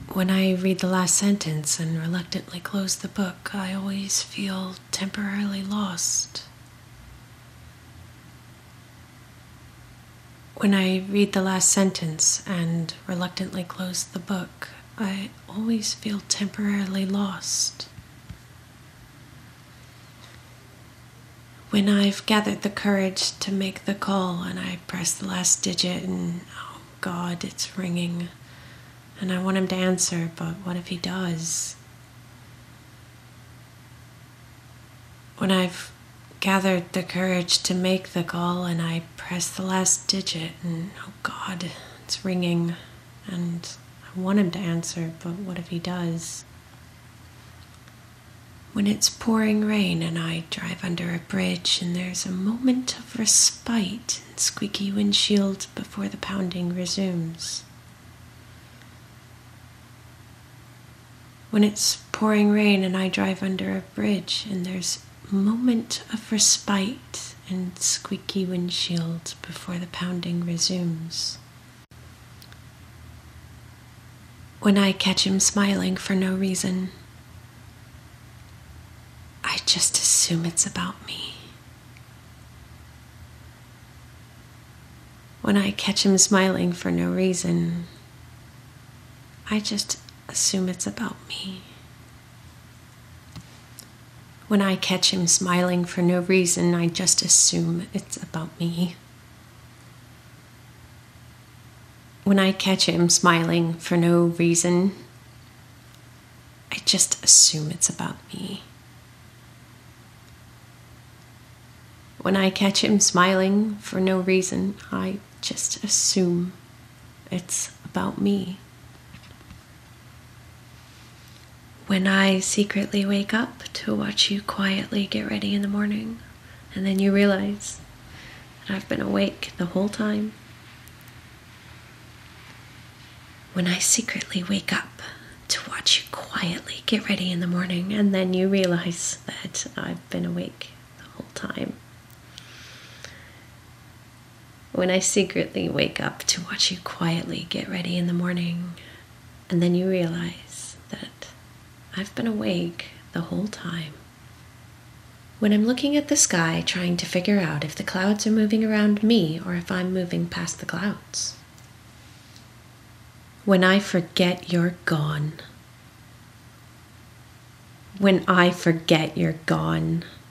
When I read the last sentence and reluctantly close the book, I always feel temporarily lost. When I read the last sentence and reluctantly close the book, I always feel temporarily lost. When I've gathered the courage to make the call and I press the last digit and, oh God, it's ringing. And I want him to answer, but what if he does? When I've gathered the courage to make the call and I press the last digit and, oh God, it's ringing. And I want him to answer, but what if he does? When it's pouring rain and I drive under a bridge and there's a moment of respite and squeaky windshield before the pounding resumes. When it's pouring rain and I drive under a bridge and there's a moment of respite and squeaky windshield before the pounding resumes. When I catch him smiling for no reason, I just assume it's about me. When I catch him smiling for no reason, I just assume it's about me. When I catch him smiling for no reason, I just assume it's about me. When I catch him smiling for no reason, I just assume it's about me. When I catch him smiling for no reason, I just assume it's about me. When I secretly wake up to watch you quietly get ready in the morning, and then you realize that I've been awake the whole time. When I secretly wake up to watch you quietly get ready in the morning, and then you realize that I've been awake the whole time. When I secretly wake up to watch you quietly get ready in the morning, and then you realize that I've been awake the whole time. When I'm looking at the sky trying to figure out if the clouds are moving around me or if I'm moving past the clouds. When I forget you're gone. When I forget you're gone.